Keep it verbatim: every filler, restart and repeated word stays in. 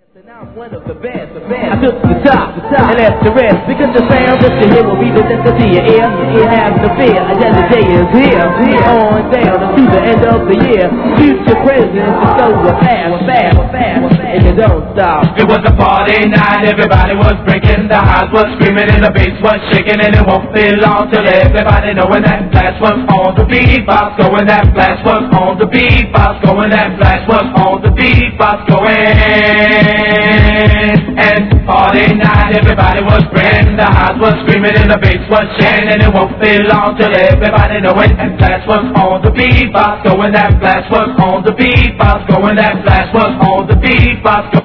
And I'm one of the best, the best. I took the top, the top, and left the rest. Because the sound that you hear will be the death to your ear. You have no fear, again the day is here. Here on down to the end of the year. Future presence is so fast, fast, fast, and you don't stop. It was a party night, everybody was breaking. The highs was screaming and the bass was shaking. And it won't be long till everybody knowing that flash was on the beatbox going. That flash was on the beatbox going. That flash was on the beatbox going. And party night, everybody was praying. The highs was screaming and the bass was shaking. And it won't be long till everybody know it. And flash was on the beatbox going. That flash was on the beatbox going. That flash was on the beatbox going.